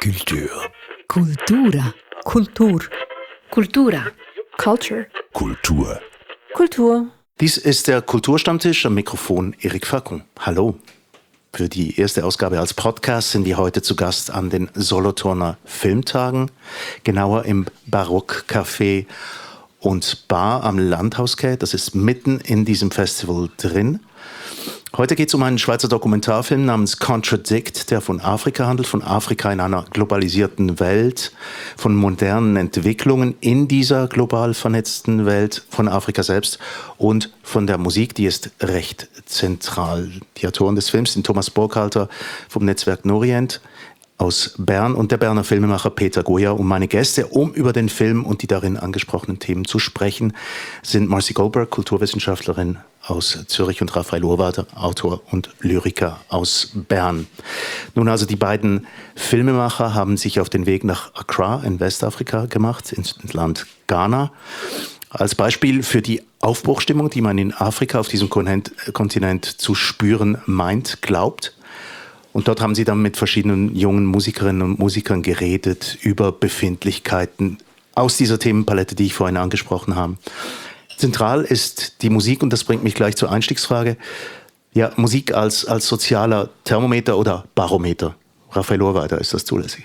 Kultur. Kultura. Kultur. Kultura. Culture. Kultur. Kultur. Dies ist der Kulturstammtisch, am Mikrofon Erik Fackung. Hallo. Für die erste Ausgabe als Podcast sind wir heute zu Gast an den Solothurner Filmtagen, genauer im Barock-Café und Bar am Landhausquai. Das ist mitten in diesem Festival drin. Heute geht es um einen Schweizer Dokumentarfilm namens Contradict, der von Afrika handelt, von Afrika in einer globalisierten Welt, von modernen Entwicklungen in dieser global vernetzten Welt, von Afrika selbst und von der Musik, die ist recht zentral. Die Autoren des Films sind Thomas Burkhalter vom Netzwerk Norient aus Bern und der Berner Filmemacher Peter Goya. Und meine Gäste, um über den Film und die darin angesprochenen Themen zu sprechen, sind Marcy Goldberg, Kulturwissenschaftlerin aus Zürich, und Raphael Urwader, Autor und Lyriker aus Bern. Nun also, die beiden Filmemacher haben sich auf den Weg nach Accra in Westafrika gemacht, ins Land Ghana. Als Beispiel für die Aufbruchstimmung, die man in Afrika auf diesem Kontinent zu spüren meint, glaubt. Und dort haben sie dann mit verschiedenen jungen Musikerinnen und Musikern geredet über Befindlichkeiten aus dieser Themenpalette, die ich vorhin angesprochen habe. Zentral ist die Musik, und das bringt mich gleich zur Einstiegsfrage. Ja, Musik als sozialer Thermometer oder Barometer. Raphael Urwader, ist das zulässig?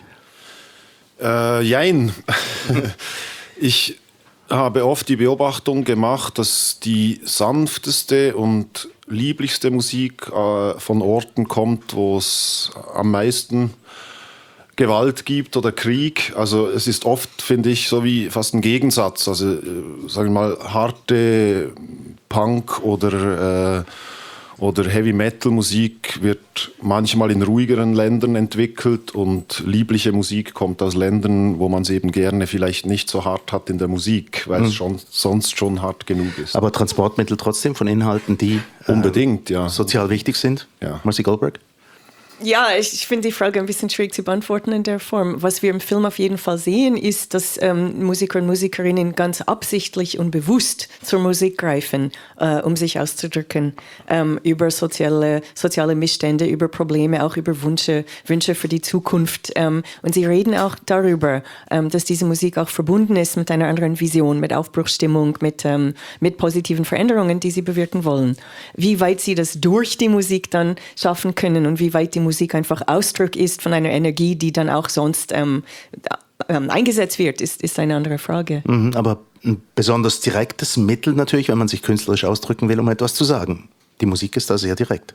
Jein. Ich habe oft die Beobachtung gemacht, dass die sanfteste und lieblichste Musik von Orten kommt, wo es am meisten Gewalt gibt oder Krieg. Also es ist oft, finde ich, so wie fast ein Gegensatz. Also sagen wir mal, harte Punk oder Heavy-Metal-Musik wird manchmal in ruhigeren Ländern entwickelt und liebliche Musik kommt aus Ländern, wo man es eben gerne vielleicht nicht so hart hat in der Musik, weil es sonst schon hart genug ist. Aber Transportmittel trotzdem von Inhalten, die unbedingt, ja, sozial wichtig sind? Ja. Marcy Goldberg? Ja, ich finde die Frage ein bisschen schwierig zu beantworten in der Form. Was wir im Film auf jeden Fall sehen, ist, dass Musiker und Musikerinnen ganz absichtlich und bewusst zur Musik greifen, um sich auszudrücken, über soziale Missstände, über Probleme, auch über Wünsche für die Zukunft. Und sie reden auch darüber, dass diese Musik auch verbunden ist mit einer anderen Vision, mit Aufbruchsstimmung, mit positiven Veränderungen, die sie bewirken wollen. Wie weit sie das durch die Musik dann schaffen können und wie weit die Musik einfach Ausdruck ist von einer Energie, die dann auch sonst eingesetzt wird, ist eine andere Frage. Aber ein besonders direktes Mittel natürlich, wenn man sich künstlerisch ausdrücken will, um etwas zu sagen. Die Musik ist da sehr direkt.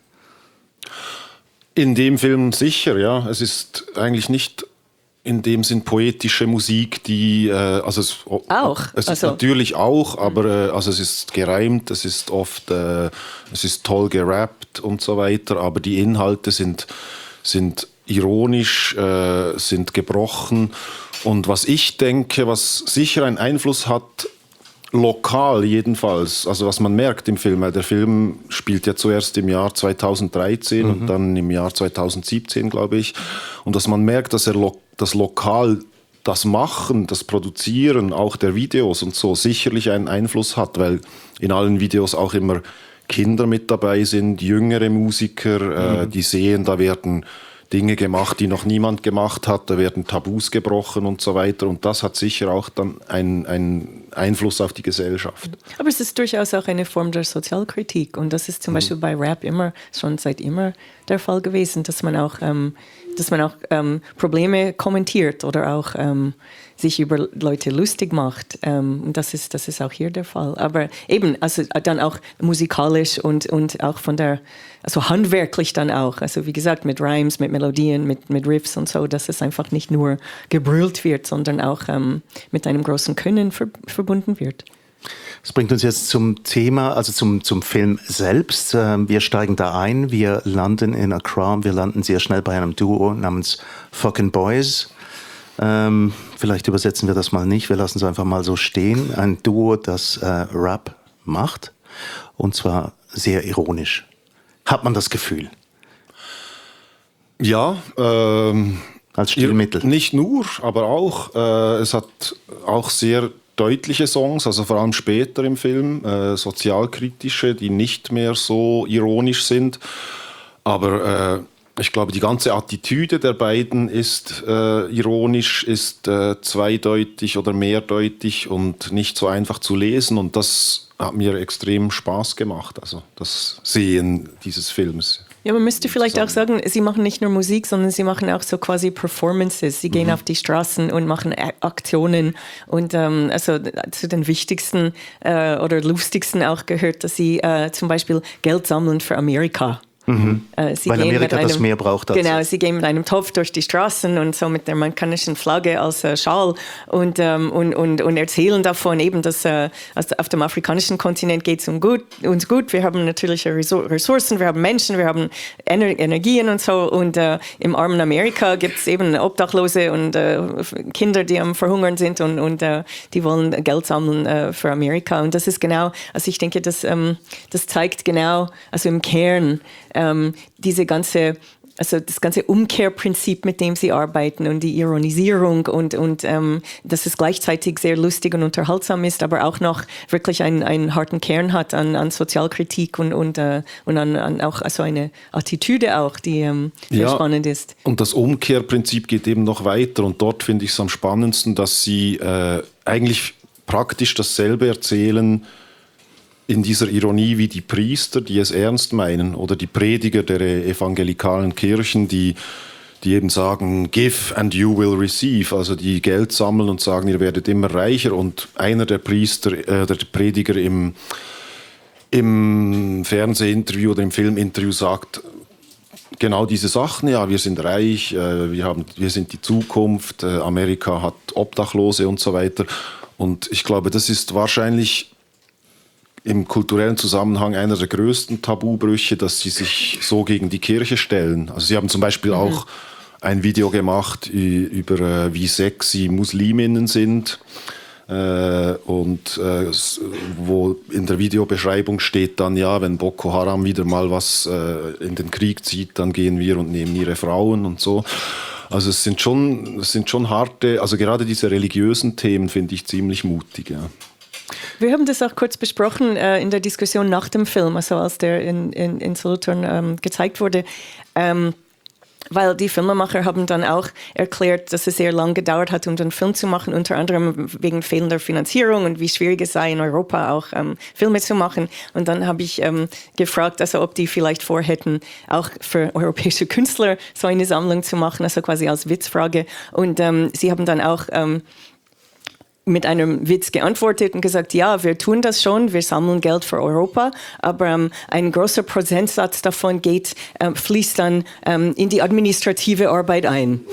In dem Film sicher, ja. Es ist eigentlich nicht in dem Sinn poetische Musik, die es ist natürlich auch, aber also es ist gereimt, es ist oft es ist toll gerappt und so weiter, aber die Inhalte sind ironisch, sind gebrochen, und was ich denke, was sicher einen Einfluss hat, lokal jedenfalls, also was man merkt im Film, weil der Film spielt ja zuerst im Jahr 2013 und dann im Jahr 2017, glaube ich, und dass man merkt, dass das lokal, das Machen, das Produzieren auch der Videos und so sicherlich einen Einfluss hat, weil in allen Videos auch immer Kinder mit dabei sind, jüngere Musiker, die sehen, da werden Dinge gemacht, die noch niemand gemacht hat, da werden Tabus gebrochen und so weiter, und das hat sicher auch dann einen Einfluss auf die Gesellschaft. Aber es ist durchaus auch eine Form der Sozialkritik, und das ist zum Beispiel bei Rap schon seit immer der Fall gewesen, dass man auch Probleme kommentiert oder auch sich über Leute lustig macht. Und das ist auch hier der Fall. Aber eben, also dann auch musikalisch und auch also handwerklich dann auch. Also wie gesagt, mit Rhymes, mit Melodien, mit Riffs und so, dass es einfach nicht nur gebrüllt wird, sondern auch mit einem großen Können verbunden wird. Das bringt uns jetzt zum Thema, also zum Film selbst. Wir steigen da ein, wir landen in Accra, wir landen sehr schnell bei einem Duo namens Fucking Boys. Vielleicht übersetzen wir das mal nicht, wir lassen es einfach mal so stehen. Ein Duo, das Rap macht, und zwar sehr ironisch. Hat man das Gefühl? Ja, als Stilmittel. Nicht nur, aber auch. Es hat auch sehr deutliche Songs, also vor allem später im Film, sozialkritische, die nicht mehr so ironisch sind. Aber Ich glaube, die ganze Attitüde der beiden ist ironisch, ist zweideutig oder mehrdeutig und nicht so einfach zu lesen. Und das hat mir extrem Spaß gemacht, also das Sehen dieses Films. Ja, man müsste vielleicht auch sagen, sie machen nicht nur Musik, sondern sie machen auch so quasi Performances. Sie gehen auf die Straßen und machen Aktionen. Und also zu den wichtigsten oder lustigsten auch gehört, dass sie zum Beispiel Geld sammeln für Amerika. Weil Amerika das mehr braucht. Genau, sie gehen mit einem Topf durch die Straßen und so mit der amerikanischen Flagge als Schal und erzählen davon eben, dass auf dem afrikanischen Kontinent geht es uns gut. Wir haben natürliche Ressourcen, wir haben Menschen, wir haben Energien und so. Und im armen Amerika gibt es eben Obdachlose und Kinder, die am Verhungern sind und die wollen Geld sammeln für Amerika. Und das ist genau, also ich denke, das zeigt genau, also im Kern, das ganze Umkehrprinzip, mit dem sie arbeiten und die Ironisierung und dass es gleichzeitig sehr lustig und unterhaltsam ist, aber auch noch wirklich einen harten Kern hat an Sozialkritik und an auch also eine Attitüde auch, die sehr spannend ist. Und das Umkehrprinzip geht eben noch weiter und dort finde ich es am spannendsten, dass sie eigentlich praktisch dasselbe erzählen in dieser Ironie wie die Priester, die es ernst meinen, oder die Prediger der evangelikalen Kirchen, die eben sagen, give and you will receive, also die Geld sammeln und sagen, ihr werdet immer reicher. Und einer der Priester, der Prediger im Fernsehinterview oder im Filminterview sagt genau diese Sachen, ja, wir sind reich, wir sind die Zukunft, Amerika hat Obdachlose und so weiter. Und ich glaube, das ist wahrscheinlich im kulturellen Zusammenhang einer der größten Tabubrüche, dass sie sich so gegen die Kirche stellen. Also sie haben zum Beispiel auch ein Video gemacht über wie sexy Musliminnen sind wo in der Videobeschreibung steht dann, ja, wenn Boko Haram wieder mal was in den Krieg zieht, dann gehen wir und nehmen ihre Frauen und so. Also es sind schon harte, also gerade diese religiösen Themen finde ich ziemlich mutig, ja. Wir haben das auch kurz besprochen in der Diskussion nach dem Film, also als der in Solothurn gezeigt wurde, weil die Filmemacher haben dann auch erklärt, dass es sehr lang gedauert hat, um den Film zu machen, unter anderem wegen fehlender Finanzierung und wie schwierig es sei, in Europa auch Filme zu machen. Und dann habe ich gefragt, also ob die vielleicht vorhätten, auch für europäische Künstler so eine Sammlung zu machen, also quasi als Witzfrage. Und sie haben dann auch mit einem Witz geantwortet und gesagt, ja, wir tun das schon, wir sammeln Geld für Europa, aber ein großer Prozentsatz davon fließt dann in die administrative Arbeit ein.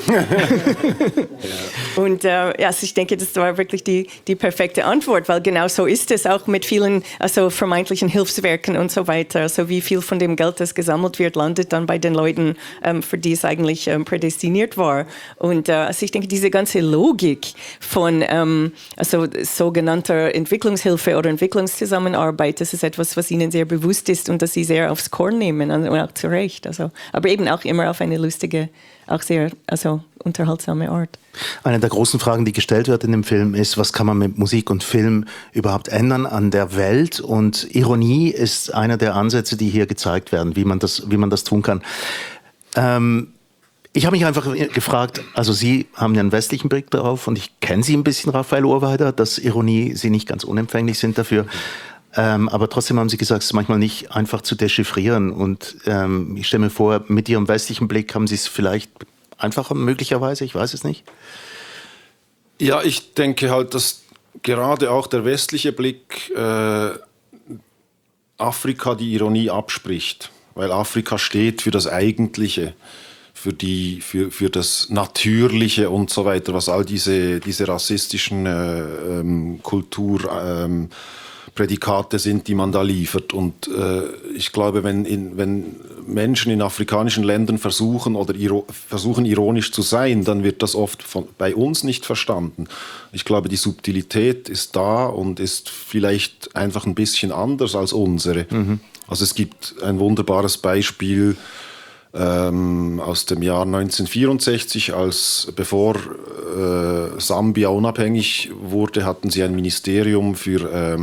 Und also ich denke, das war wirklich die perfekte Antwort, weil genau so ist es auch mit vielen also vermeintlichen Hilfswerken und so weiter. Also wie viel von dem Geld, das gesammelt wird, landet dann bei den Leuten, für die es eigentlich prädestiniert war. Und also ich denke, diese ganze Logik von also sogenannter Entwicklungshilfe oder Entwicklungszusammenarbeit, das ist etwas, was ihnen sehr bewusst ist und das sie sehr aufs Korn nehmen und auch zu Recht. Also, aber eben auch immer auf eine lustige, auch sehr unterhaltsame Art. Eine der großen Fragen, die gestellt wird in dem Film, ist, was kann man mit Musik und Film überhaupt ändern an der Welt? Und Ironie ist einer der Ansätze, die hier gezeigt werden, wie man das tun kann. Ich habe mich einfach gefragt, also Sie haben ja einen westlichen Blick darauf und ich kenne Sie ein bisschen, Raphael Urweider, dass Ironie, Sie nicht ganz unempfänglich sind dafür. Aber trotzdem haben Sie gesagt, es ist manchmal nicht einfach zu dechiffrieren. Und ich stelle mir vor, mit Ihrem westlichen Blick haben Sie es vielleicht einfacher, möglicherweise, ich weiß es nicht. Ja, ich denke halt, dass gerade auch der westliche Blick Afrika die Ironie abspricht. Weil Afrika steht für das Eigentliche, für das Natürliche und so weiter, was all diese rassistischen Kulturprädikate sind, die man da liefert. Und ich glaube, wenn Menschen in afrikanischen Ländern versuchen ironisch zu sein, dann wird das oft bei uns nicht verstanden. Ich glaube, die Subtilität ist da und ist vielleicht einfach ein bisschen anders als unsere. Mhm. Also es gibt ein wunderbares Beispiel aus dem Jahr 1964, bevor Sambia unabhängig wurde, hatten sie ein Ministerium für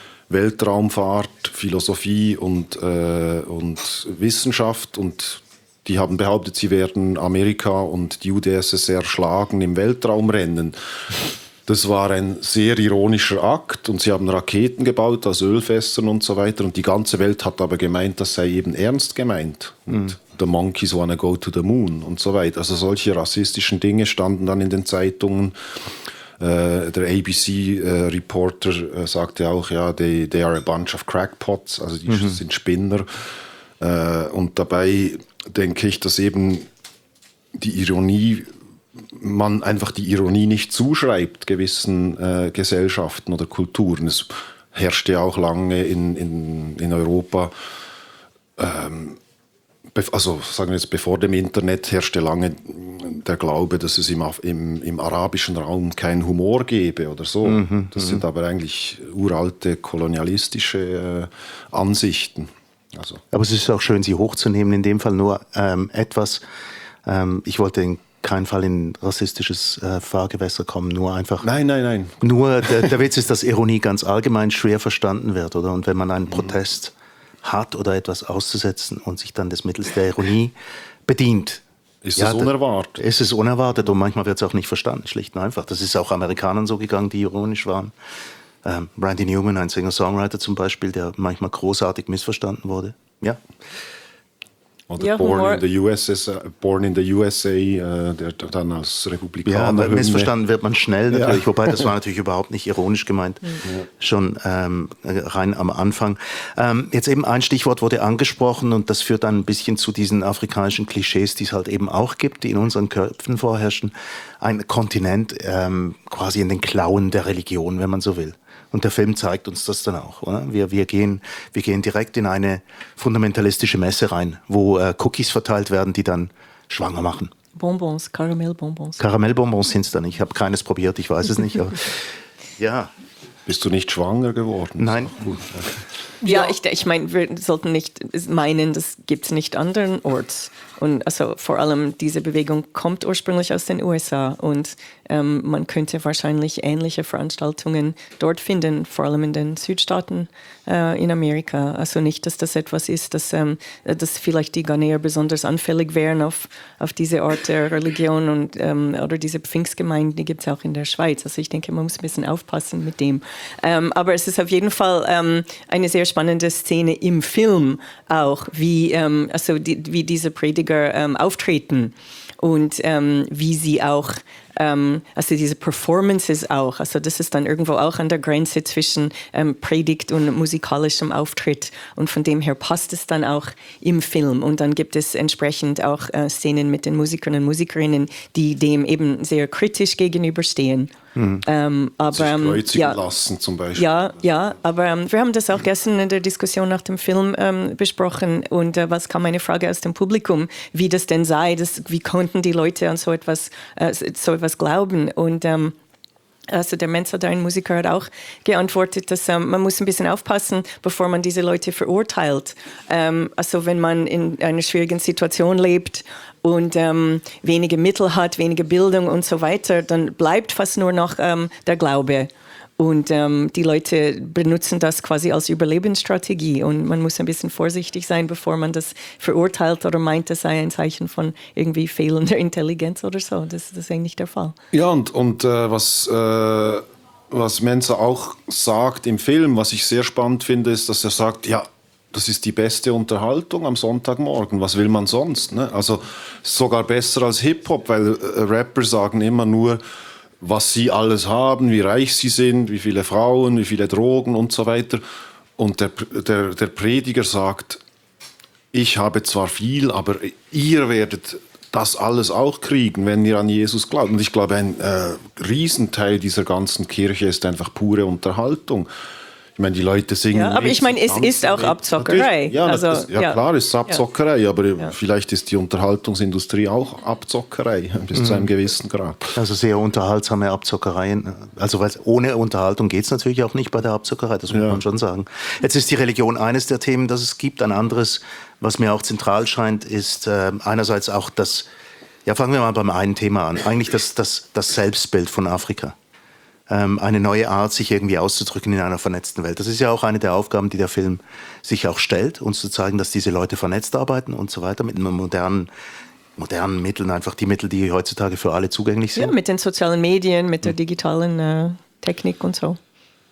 Weltraumfahrt, Philosophie und Wissenschaft. Und die haben behauptet, sie werden Amerika und die UdSSR schlagen im Weltraumrennen. Das war ein sehr ironischer Akt und sie haben Raketen gebaut aus Ölfässern und so weiter und die ganze Welt hat aber gemeint, das sei eben ernst gemeint. Und the monkeys wanna go to the moon und so weiter. Also solche rassistischen Dinge standen dann in den Zeitungen. Der ABC-Reporter sagte auch, ja, they are a bunch of crackpots, also die sind Spinner. Und dabei denke ich, dass eben die Ironie, man einfach die Ironie nicht zuschreibt gewissen Gesellschaften oder Kulturen. Es herrschte ja auch lange in Europa, also sagen wir jetzt, bevor dem Internet herrschte lange der Glaube, dass es im arabischen Raum keinen Humor gäbe oder so. Das sind aber eigentlich uralte kolonialistische Ansichten. Also. Aber es ist auch schön, sie hochzunehmen. In dem Fall nur etwas, ich wollte in keinen Fall in rassistisches Fahrgewässer kommen, nur einfach... Nein. Nur der Witz ist, dass Ironie ganz allgemein schwer verstanden wird, oder? Und wenn man einen Protest hat oder etwas auszusetzen und sich dann des Mittels der Ironie bedient. Ist es unerwartet? Ist es unerwartet und manchmal wird es auch nicht verstanden, schlicht und einfach. Das ist auch Amerikanern so gegangen, die ironisch waren. Randy Newman, ein Singer-Songwriter zum Beispiel, der manchmal großartig missverstanden wurde. Ja. Oder ja, Born in the USA, der dann als Republikaner... Ja, missverstanden wird man schnell natürlich, wobei das war natürlich überhaupt nicht ironisch gemeint, schon rein am Anfang. Jetzt eben ein Stichwort wurde angesprochen und das führt dann ein bisschen zu diesen afrikanischen Klischees, die es halt eben auch gibt, die in unseren Köpfen vorherrschen. Ein Kontinent quasi in den Klauen der Religion, wenn man so will. Und der Film zeigt uns das dann auch. Oder? Wir gehen direkt in eine fundamentalistische Messe rein, wo Cookies verteilt werden, die dann schwanger machen. Bonbons, Karamellbonbons. Karamellbonbons sind es dann. Ich habe keines probiert, ich weiß es nicht. Aber ja. Bist du nicht schwanger geworden? Nein. Gut. Ja, ich meine, wir sollten nicht meinen, das gibt es nicht andernorts. Und also vor allem diese Bewegung kommt ursprünglich aus den USA und man könnte wahrscheinlich ähnliche Veranstaltungen dort finden, vor allem in den Südstaaten in Amerika. Also nicht, dass das etwas ist, dass vielleicht die Ghanäer besonders anfällig wären auf diese Art der Religion und oder diese Pfingstgemeinden, die gibt es auch in der Schweiz. Also ich denke, man muss ein bisschen aufpassen mit dem. Aber es ist auf jeden Fall eine sehr spannende Szene im Film auch, wie diese Prediger auftreten und wie sie auch, also diese Performances auch, also das ist dann irgendwo auch an der Grenze zwischen Predigt und musikalischem Auftritt und von dem her passt es dann auch im Film und dann gibt es entsprechend auch Szenen mit den Musikern und Musikerinnen, die dem eben sehr kritisch gegenüberstehen. Aber sich kreuzigen lassen zum Beispiel. Ja, aber wir haben das auch gestern in der Diskussion nach dem Film besprochen und was kam eine Frage aus dem Publikum, wie das denn sei, wie konnten die Leute an so etwas glauben und also der Mensa, ein Musiker, hat auch geantwortet, dass man muss ein bisschen aufpassen, bevor man diese Leute verurteilt. Also wenn man in einer schwierigen Situation lebt und wenige Mittel hat, wenige Bildung und so weiter, dann bleibt fast nur noch der Glaube. Und die Leute benutzen das quasi als Überlebensstrategie. Und man muss ein bisschen vorsichtig sein, bevor man das verurteilt oder meint, das sei ein Zeichen von irgendwie fehlender Intelligenz oder so. Das ist eigentlich der Fall. Ja, und was Mensa auch sagt im Film, was ich sehr spannend finde, ist, dass er sagt, ja, das ist die beste Unterhaltung am Sonntagmorgen. Was will man sonst? Ne? Also sogar besser als Hip-Hop, weil Rapper sagen immer nur, was sie alles haben, wie reich sie sind, wie viele Frauen, wie viele Drogen und so weiter. Und der Prediger sagt, ich habe zwar viel, aber ihr werdet das alles auch kriegen, wenn ihr an Jesus glaubt. Und ich glaube, ein Riesenteil dieser ganzen Kirche ist einfach pure Unterhaltung. Ich meine, die Leute singen. Ja, aber ich meine, es ist auch Abzockerei. Ja, also, klar, es ist Abzockerei, aber vielleicht ist die Unterhaltungsindustrie auch Abzockerei bis zu einem gewissen Grad. Also sehr unterhaltsame Abzockereien. Also weil ohne Unterhaltung geht es natürlich auch nicht bei der Abzockerei, das muss man schon sagen. Jetzt ist die Religion eines der Themen, das es gibt. Ein anderes, was mir auch zentral scheint, ist einerseits auch das, ja, fangen wir mal beim einen Thema an, eigentlich das Selbstbild von Afrika. eine neue Art, sich irgendwie auszudrücken in einer vernetzten Welt. Das ist ja auch eine der Aufgaben, die der Film sich auch stellt, uns zu zeigen, dass diese Leute vernetzt arbeiten und so weiter, mit einem modernen Mitteln, einfach die Mittel, die heutzutage für alle zugänglich sind. Ja, mit den sozialen Medien, mit der digitalen Technik und so.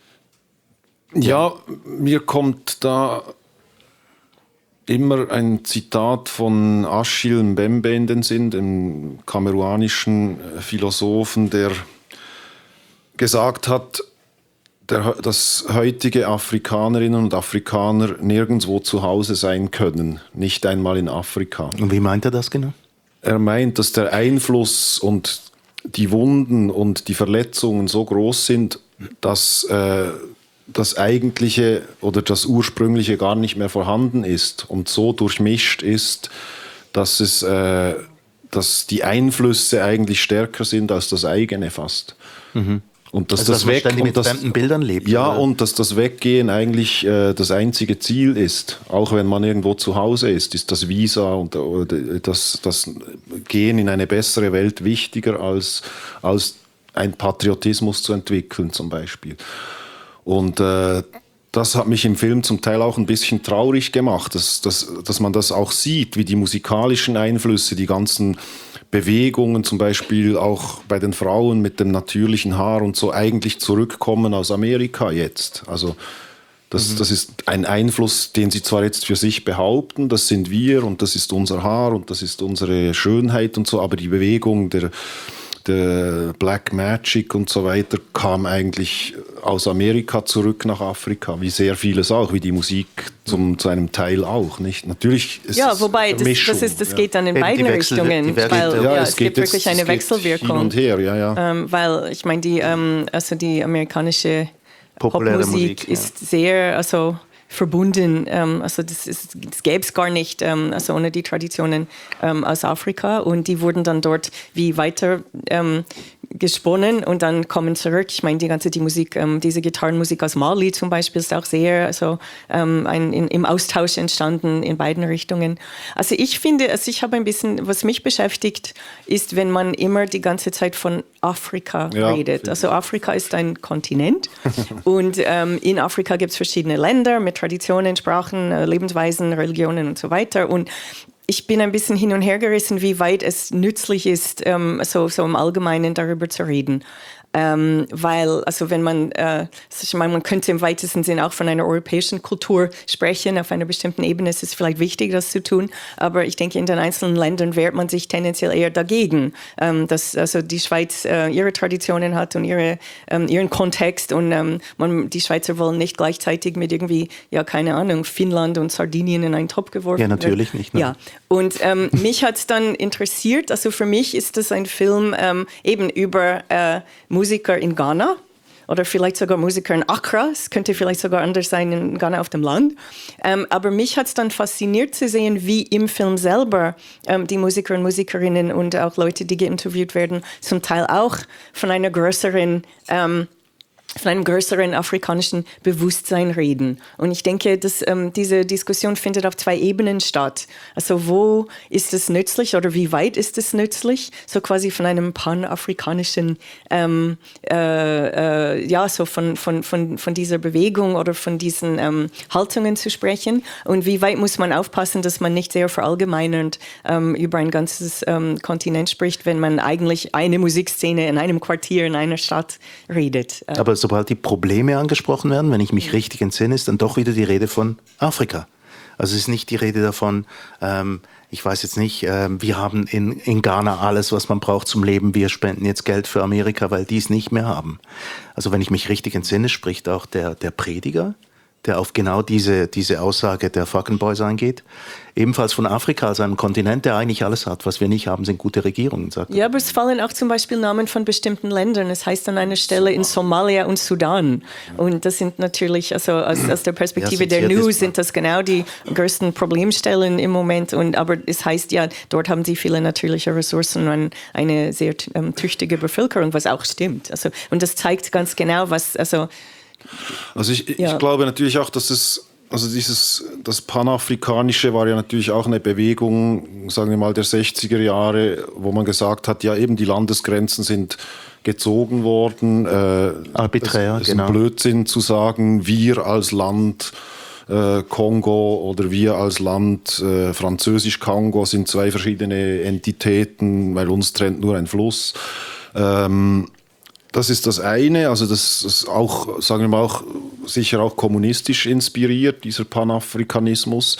Ja, mir kommt da immer ein Zitat von Achille Mbembe in den Sinn, dem kameruanischen Philosophen, der gesagt hat, dass heutige Afrikanerinnen und Afrikaner nirgendwo zu Hause sein können, nicht einmal in Afrika. Und wie meint er das genau? Er meint, dass der Einfluss und die Wunden und die Verletzungen so groß sind, dass das Eigentliche oder das Ursprüngliche gar nicht mehr vorhanden ist und so durchmischt ist, dass die Einflüsse eigentlich stärker sind als das eigene fast. Mhm. Und dass also, das dass man ständig mit fremden Bildern lebt. Ja, oder? und dass das Weggehen eigentlich das einzige Ziel ist. Auch wenn man irgendwo zu Hause ist das Visa und das Gehen in eine bessere Welt wichtiger als ein Patriotismus zu entwickeln zum Beispiel. Und das hat mich im Film zum Teil auch ein bisschen traurig gemacht, dass man das auch sieht, wie die musikalischen Einflüsse, die ganzen Bewegungen, zum Beispiel auch bei den Frauen mit dem natürlichen Haar und so, eigentlich zurückkommen aus Amerika jetzt. Also das ist ein Einfluss, den sie zwar jetzt für sich behaupten, das sind wir und das ist unser Haar und das ist unsere Schönheit und so, aber die Bewegung der Black Magic und so weiter kam eigentlich aus Amerika zurück nach Afrika, wie sehr vieles auch, wie die Musik zu einem Teil auch, nicht? Natürlich ist ja, wobei das geht dann in beiden Richtungen, weil es gibt wirklich eine Wechselwirkung. Hin und her, ja. Weil ich meine, die amerikanische populäre Popmusik Musik ist sehr verbunden, also das gäbe es gar nicht, also ohne die Traditionen aus Afrika, und die wurden dann dort wie weiter gesponnen und dann kommen zurück. Ich meine, die Musik, diese Gitarrenmusik aus Mali zum Beispiel ist auch sehr im Austausch entstanden in beiden Richtungen. Also ich finde, ich habe ein bisschen, was mich beschäftigt, ist, wenn man immer die ganze Zeit von Afrika redet. Also Afrika ist ein Kontinent und in Afrika gibt es verschiedene Länder mit Traditionen, Sprachen, Lebensweisen, Religionen und so weiter, und ich bin ein bisschen hin und her gerissen, wie weit es nützlich ist, so im Allgemeinen darüber zu reden. Weil, also wenn man, ich meine, man könnte im weitesten Sinn auch von einer europäischen Kultur sprechen, auf einer bestimmten Ebene ist es vielleicht wichtig, das zu tun, aber ich denke, in den einzelnen Ländern wehrt man sich tendenziell eher dagegen, dass also die Schweiz ihre Traditionen hat und ihren Kontext, und die Schweizer wollen nicht gleichzeitig mit irgendwie, ja, keine Ahnung, Finnland und Sardinien in einen Topf geworfen werden. Ja, natürlich nicht. Ne? Ja, und mich hat es dann interessiert, also für mich ist das ein Film eben über Musiker in Ghana oder vielleicht sogar Musiker in Accra. Es könnte vielleicht sogar anders sein in Ghana auf dem Land. Aber mich hat es dann fasziniert zu sehen, wie im Film selber die Musiker und Musikerinnen und auch Leute, die geinterviewt werden, zum Teil auch von einem größeren afrikanischen Bewusstsein reden. Und ich denke, dass diese Diskussion findet auf zwei Ebenen statt. Also wo ist es nützlich oder wie weit ist es nützlich, so quasi von einem panafrikanischen, so von dieser Bewegung oder von diesen Haltungen zu sprechen, und wie weit muss man aufpassen, dass man nicht sehr verallgemeinernd über ein ganzes Kontinent spricht, wenn man eigentlich eine Musikszene in einem Quartier, in einer Stadt redet. Aber sobald die Probleme angesprochen werden, wenn ich mich richtig entsinne, ist dann doch wieder die Rede von Afrika. Also es ist nicht die Rede davon, ich weiß jetzt nicht, wir haben in Ghana alles, was man braucht zum Leben, wir spenden jetzt Geld für Amerika, weil die es nicht mehr haben. Also wenn ich mich richtig entsinne, spricht auch der Prediger, der auf genau diese Aussage der Fucking Boys eingeht, ebenfalls von Afrika als einem Kontinent, der eigentlich alles hat. Was wir nicht haben, sind gute Regierungen, sagt er. Ja, aber es fallen auch zum Beispiel Namen von bestimmten Ländern. Es heißt an einer Stelle in Somalia und Sudan. Und das sind natürlich, also aus der Perspektive der News sind das genau die größten Problemstellen im Moment. Aber es heißt ja, dort haben sie viele natürliche Ressourcen und eine sehr tüchtige Bevölkerung, was auch stimmt. Also, und das zeigt ganz genau, was... Also ich glaube natürlich auch, dass es also das Panafrikanische war ja natürlich auch eine Bewegung, sagen wir mal, der 60er Jahre, wo man gesagt hat, ja eben die Landesgrenzen sind gezogen worden. Arbiträr, es ist ein Blödsinn zu sagen, wir als Land Kongo oder wir als Land Französisch-Kongo sind zwei verschiedene Entitäten, weil uns trennt nur ein Fluss. Das ist das eine, also das ist auch, sagen wir mal, auch sicher auch kommunistisch inspiriert, dieser Panafrikanismus.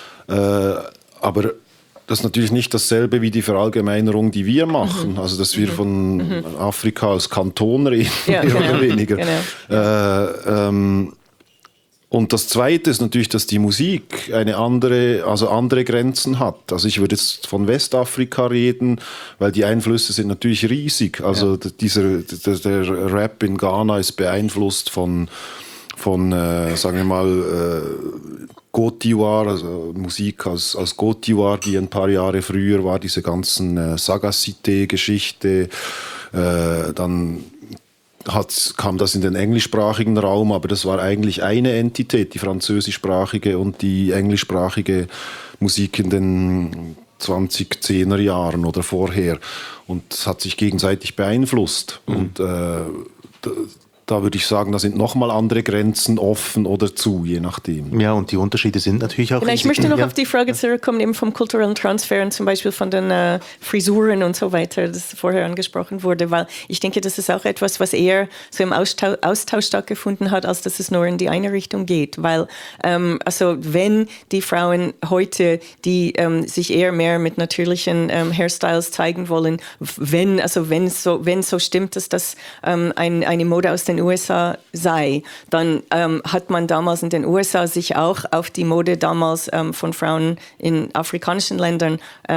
Aber das ist natürlich nicht dasselbe wie die Verallgemeinerung, die wir machen. Also, dass wir von Afrika als Kanton reden, mehr oder weniger. Genau. Und das Zweite ist natürlich, dass die Musik andere Grenzen hat. Also ich würde jetzt von Westafrika reden, weil die Einflüsse sind natürlich riesig. Also der Rap in Ghana ist beeinflusst von sagen wir mal, Côte d'Ivoire, also Musik aus Côte d'Ivoire, die ein paar Jahre früher war, diese ganzen Sagacité-Geschichte, dann kam das in den englischsprachigen Raum, aber das war eigentlich eine Entität, die französischsprachige und die englischsprachige Musik in den 2010er Jahren oder vorher. Und es hat sich gegenseitig beeinflusst. Und da würde ich sagen, da sind nochmal andere Grenzen offen oder zu, je nachdem. Ja, und die Unterschiede sind natürlich auch riesig. Ich möchte noch auf die Frage zurückkommen, eben vom kulturellen Transfer und zum Beispiel von den Frisuren und so weiter, das vorher angesprochen wurde, weil ich denke, das ist auch etwas, was eher so im Austausch stattgefunden hat, als dass es nur in die eine Richtung geht. Weil, also wenn die Frauen heute, die sich eher mehr mit natürlichen Hairstyles zeigen wollen, wenn so stimmt, dass das eine Mode aus den USA sei, dann hat man damals in den USA sich auch auf die Mode damals von Frauen in afrikanischen Ländern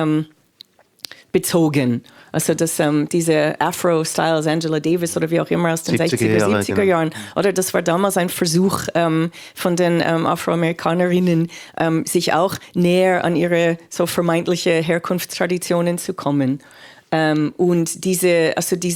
bezogen. Also dass diese Afro-Styles, Angela Davis oder wie auch immer aus den 60er, 70er Jahren, oder das war damals ein Versuch von den Afroamerikanerinnen, sich auch näher an ihre so vermeintliche Herkunftstraditionen zu kommen. Und diese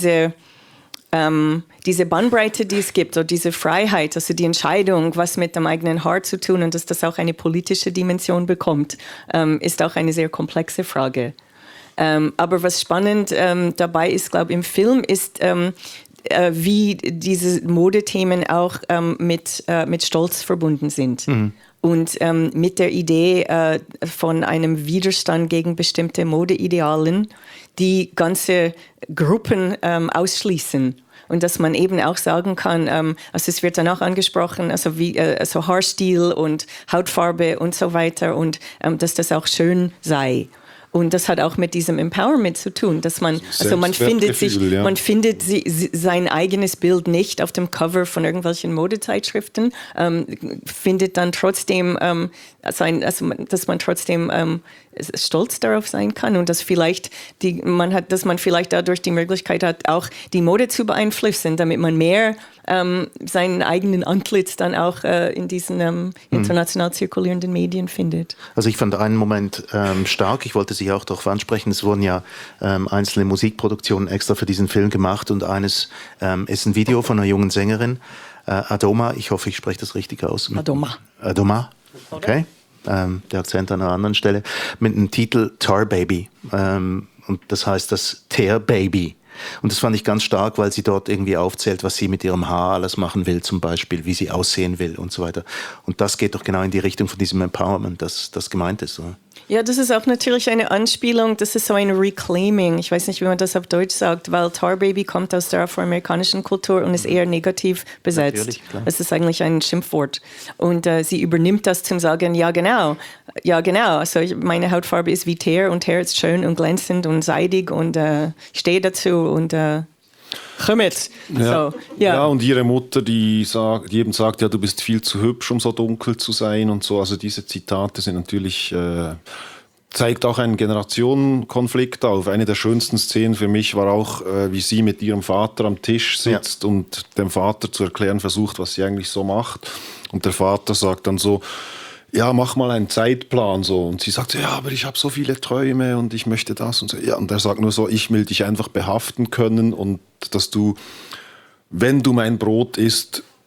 Bandbreite, die es gibt, oder diese Freiheit, also die Entscheidung, was mit dem eigenen Haar zu tun und dass das auch eine politische Dimension bekommt, ist auch eine sehr komplexe Frage. Aber was spannend dabei ist, glaube ich, im Film ist, wie diese Modethemen auch mit Stolz verbunden sind. Und mit der Idee von einem Widerstand gegen bestimmte Modeidealen, die ganze Gruppen ausschließen. Und dass man eben auch sagen kann, also es wird dann auch angesprochen, also wie also Haarstil und Hautfarbe und so weiter und dass das auch schön sei. Und das hat auch mit diesem Empowerment zu tun, dass man findet sein eigenes Bild nicht auf dem Cover von irgendwelchen Modezeitschriften, findet dann trotzdem dass man trotzdem stolz darauf sein kann und dass dass man vielleicht dadurch die Möglichkeit hat, auch die Mode zu beeinflussen, damit man mehr seinen eigenen Antlitz dann auch in diesen international zirkulierenden Medien findet. Also ich fand einen Moment stark, ich wollte Sie auch darauf ansprechen, es wurden ja einzelne Musikproduktionen extra für diesen Film gemacht und eines ist ein Video von einer jungen Sängerin, Adoma, ich hoffe, ich spreche das richtig aus. Adoma, okay. Der Akzent an einer anderen Stelle, mit dem Titel Tar Baby. Und das heißt das Tear Baby. Und das fand ich ganz stark, weil sie dort irgendwie aufzählt, was sie mit ihrem Haar alles machen will, zum Beispiel, wie sie aussehen will und so weiter. Und das geht doch genau in die Richtung von diesem Empowerment, das gemeint ist. Oder? Ja, das ist auch natürlich eine Anspielung, das ist so ein Reclaiming, ich weiß nicht, wie man das auf Deutsch sagt, weil Tar Baby kommt aus der afroamerikanischen Kultur und ist eher negativ besetzt. Natürlich, klar. Es ist eigentlich ein Schimpfwort. Und sie übernimmt das zum Sagen, ja genau, also meine Hautfarbe ist wie Teer und Teer ist schön und glänzend und seidig und ich stehe dazu und komm mit. Ja. So, ja. Ja, und ihre Mutter, die eben sagt, ja, du bist viel zu hübsch, um so dunkel zu sein und so. Also diese Zitate sind natürlich, zeigt auch einen Generationenkonflikt auf. Eine der schönsten Szenen für mich war auch, wie sie mit ihrem Vater am Tisch sitzt und dem Vater zu erklären versucht, was sie eigentlich so macht. Und der Vater sagt dann so, ja, mach mal einen Zeitplan so. Und sie sagt, ja, aber ich habe so viele Träume und ich möchte das und so. Ja, und er sagt nur so, ich will dich einfach behaften können und dass du, wenn du mein Brot isst,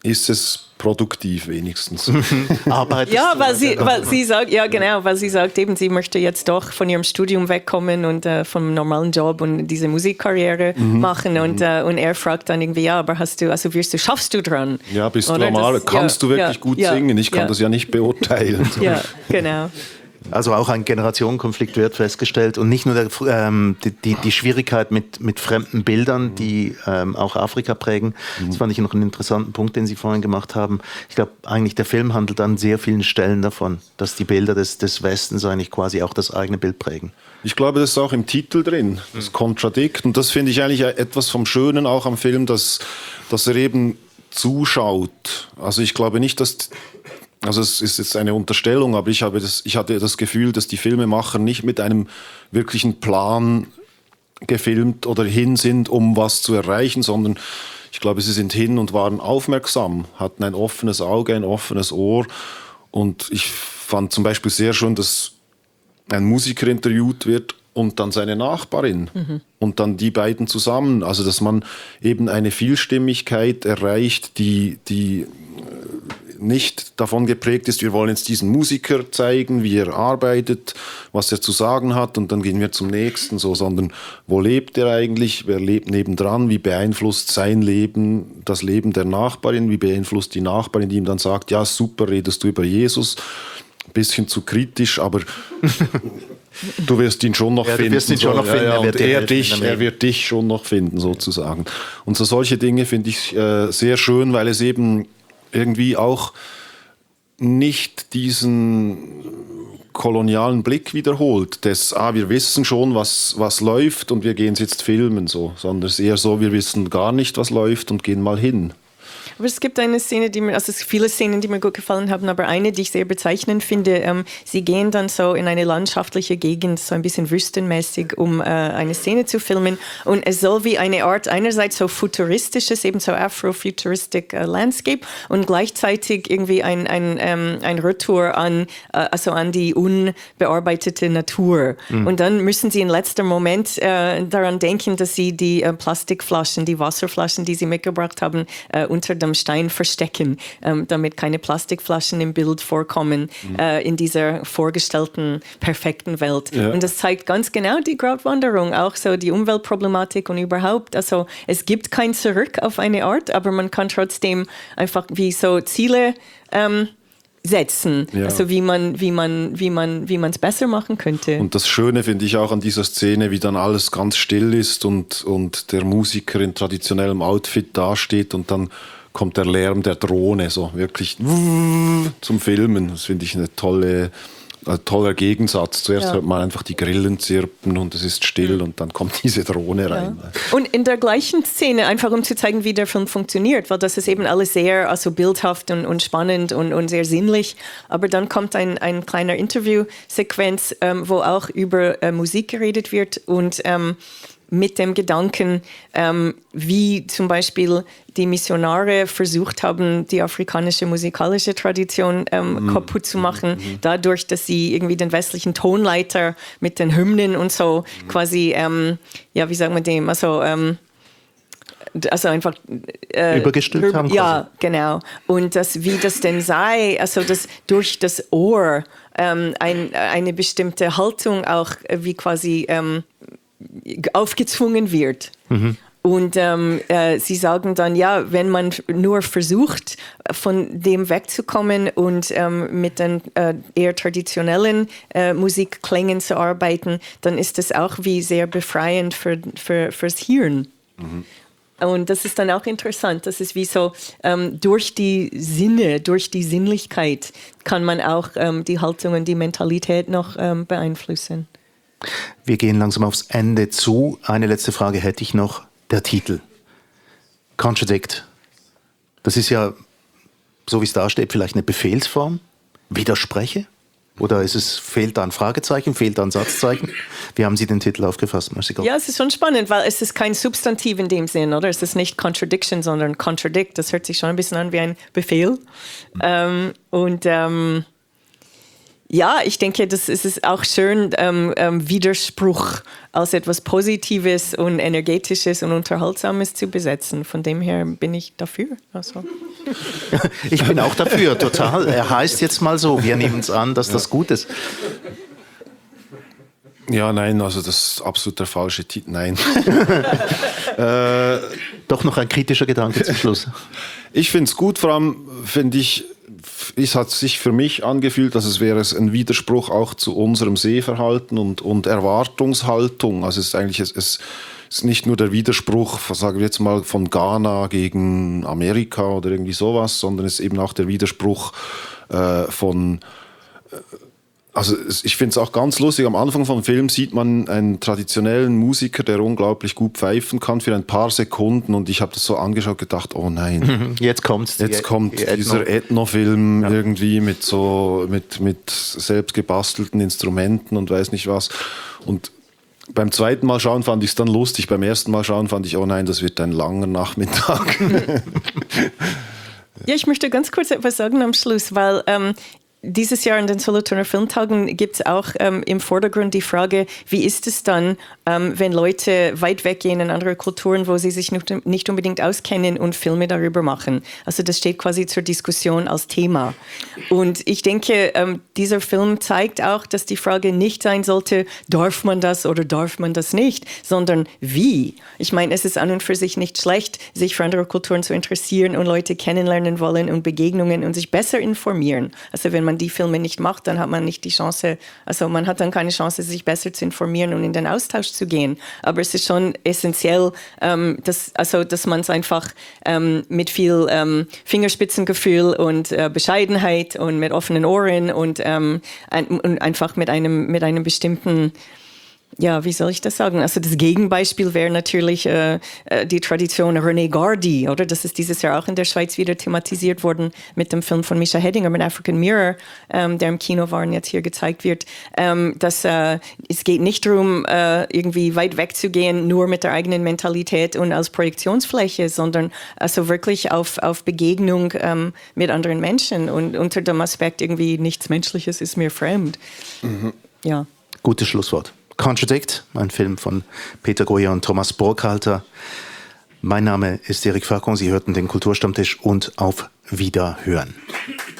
ist es produktiv wenigstens. Arbeitest Ja, du weil sie sagt, ja genau, weil sie sagt eben, sie möchte jetzt doch von ihrem Studium wegkommen und vom normalen Job und diese Musikkarriere machen und er fragt dann irgendwie, ja, aber schaffst du dran? Ja, bist du Oder normal? Kannst du wirklich gut singen? Ich kann ja. das ja nicht beurteilen. Ja, genau. Also auch ein Generationenkonflikt wird festgestellt und nicht nur die Schwierigkeit mit fremden Bildern, die auch Afrika prägen. Das fand ich noch einen interessanten Punkt, den Sie vorhin gemacht haben. Ich glaube, eigentlich der Film handelt an sehr vielen Stellen davon, dass die Bilder des Westens eigentlich quasi auch das eigene Bild prägen. Ich glaube, das ist auch im Titel drin, das Contradict. Und das finde ich eigentlich etwas vom Schönen auch am Film, dass er eben zuschaut. Also ich glaube nicht, also es ist jetzt eine Unterstellung, aber ich hatte das Gefühl, dass die Filmemacher nicht mit einem wirklichen Plan gefilmt oder hin sind, um was zu erreichen, sondern ich glaube, sie sind hin und waren aufmerksam, hatten ein offenes Auge, ein offenes Ohr. Und ich fand zum Beispiel sehr schön, dass ein Musiker interviewt wird und dann seine Nachbarin und dann die beiden zusammen. Also dass man eben eine Vielstimmigkeit erreicht, die nicht davon geprägt ist, wir wollen jetzt diesen Musiker zeigen, wie er arbeitet, was er zu sagen hat und dann gehen wir zum nächsten, so, sondern wo lebt er eigentlich, wer lebt nebendran, wie beeinflusst sein Leben das Leben der Nachbarin, wie beeinflusst die Nachbarin, die ihm dann sagt, ja super, redest du über Jesus, ein bisschen zu kritisch, aber du wirst ihn schon noch finden. Du wirst ihn schon noch finden. Und er wird dich schon noch finden, sozusagen. Und so solche Dinge finde ich sehr schön, weil es eben irgendwie auch nicht diesen kolonialen Blick wiederholt, wir wissen schon, was läuft und wir gehen es jetzt filmen, so, sondern es ist eher so, wir wissen gar nicht, was läuft und gehen mal hin. Aber es gibt eine Szene, es gibt viele Szenen, die mir gut gefallen haben, aber eine, die ich sehr bezeichnend finde, sie gehen dann so in eine landschaftliche Gegend, so ein bisschen wüstenmäßig, um eine Szene zu filmen und es soll wie eine Art, einerseits so futuristisches, eben so Afrofuturistic Landscape und gleichzeitig irgendwie ein Retour an die unbearbeitete Natur. Und dann müssen sie in letzter Moment daran denken, dass sie die Plastikflaschen, die Wasserflaschen, die sie mitgebracht haben, unter dem Stein verstecken, damit keine Plastikflaschen im Bild vorkommen in dieser vorgestellten perfekten Welt. Ja. Und das zeigt ganz genau die Gratwanderung, auch so die Umweltproblematik und überhaupt. Also es gibt kein Zurück auf eine Art, aber man kann trotzdem einfach wie so Ziele setzen, ja. Also wie man es besser machen könnte. Und das Schöne finde ich auch an dieser Szene, wie dann alles ganz still ist und der Musiker in traditionellem Outfit dasteht und dann kommt der Lärm der Drohne so wirklich zum Filmen. Das finde ich ein toller Gegensatz. Zuerst hört man einfach die Grillen zirpen und es ist still und dann kommt diese Drohne rein. Ja. Und in der gleichen Szene, einfach um zu zeigen, wie der Film funktioniert, weil das ist eben alles sehr bildhaft und spannend und sehr sinnlich. Aber dann kommt ein kleiner Interviewsequenz, wo auch über Musik geredet wird und mit dem Gedanken, wie zum Beispiel die Missionare versucht haben, die afrikanische musikalische Tradition kaputt zu machen, dadurch, dass sie irgendwie den westlichen Tonleiter mit den Hymnen und so quasi, wie sagen wir dem, also einfach übergestülpt haben. Ja, genau. Und wie das denn sei, also dass durch das Ohr eine bestimmte Haltung auch wie quasi aufgezwungen wird. Und sie sagen dann, ja, wenn man nur versucht, von dem wegzukommen und mit den eher traditionellen Musikklängen zu arbeiten, dann ist das auch wie sehr befreiend fürs Hirn. Und das ist dann auch interessant, das ist wie so, durch die Sinne, durch die Sinnlichkeit kann man auch die Haltung und die Mentalität noch beeinflussen. Wir gehen langsam aufs Ende zu. Eine letzte Frage hätte ich noch. Der Titel. Contradict. Das ist ja, so wie es da steht, vielleicht eine Befehlsform. Widerspreche? Oder fehlt da ein Fragezeichen, fehlt da ein Satzzeichen? Wie haben Sie den Titel aufgefasst, Mercy Gold? Ja, es ist schon spannend, weil es ist kein Substantiv in dem Sinn, oder? Es ist nicht Contradiction, sondern Contradict. Das hört sich schon ein bisschen an wie ein Befehl. Ja, ich denke, es ist auch schön, Widerspruch als etwas Positives und Energetisches und Unterhaltsames zu besetzen. Von dem her bin ich dafür. Also. Ich bin auch dafür, total. Er heißt jetzt mal so, wir nehmen es an, dass das gut ist. Ja, nein, also das ist absolut der falsche Titel. Nein. Doch noch ein kritischer Gedanke zum Schluss. Ich finde es gut, vor allem finde ich, es hat sich für mich angefühlt, dass es wäre ein Widerspruch auch zu unserem Sehverhalten und Erwartungshaltung. Also es ist eigentlich, es ist nicht nur der Widerspruch, sagen wir jetzt mal, von Ghana gegen Amerika oder irgendwie sowas, sondern es ist eben auch der Widerspruch von... Also ich finde es auch ganz lustig, am Anfang vom Film sieht man einen traditionellen Musiker, der unglaublich gut pfeifen kann für ein paar Sekunden und ich habe das so angeschaut und gedacht, oh nein. Jetzt kommt dieser Ethno-Film irgendwie mit selbst gebastelten Instrumenten und weiß nicht was. Und beim zweiten Mal schauen fand ich es dann lustig, beim ersten Mal schauen fand ich, oh nein, das wird ein langer Nachmittag. Ja, ich möchte ganz kurz etwas sagen am Schluss, weil dieses Jahr in den Solothurner Filmtagen gibt es auch im Vordergrund die Frage, wie ist es dann, wenn Leute weit weggehen in andere Kulturen, wo sie sich nicht unbedingt auskennen und Filme darüber machen. Also das steht quasi zur Diskussion als Thema. Und ich denke, dieser Film zeigt auch, dass die Frage nicht sein sollte, darf man das oder darf man das nicht, sondern wie. Ich meine, es ist an und für sich nicht schlecht, sich für andere Kulturen zu interessieren und Leute kennenlernen wollen und Begegnungen und sich besser informieren. Also wenn man die Filme nicht macht, dann hat man nicht die Chance, also man hat dann keine Chance, sich besser zu informieren und in den Austausch zu gehen. Aber es ist schon essentiell, dass man es einfach mit viel Fingerspitzengefühl und Bescheidenheit und mit offenen Ohren und einfach mit einem bestimmten, ja, wie soll ich das sagen? Also das Gegenbeispiel wäre natürlich die Tradition René Gardy, oder? Das ist dieses Jahr auch in der Schweiz wieder thematisiert worden mit dem Film von Mischa Hedinger, mit African Mirror, der im Kino war und jetzt hier gezeigt wird. Es geht nicht darum, irgendwie weit wegzugehen, nur mit der eigenen Mentalität und als Projektionsfläche, sondern also wirklich auf Begegnung mit anderen Menschen und unter dem Aspekt irgendwie nichts Menschliches ist mir fremd. Mhm. Ja. Gutes Schlusswort. Contradict, ein Film von Peter Goya und Thomas Burkhalter. Mein Name ist Eric Facon, Sie hörten den Kulturstammtisch und auf Wiederhören.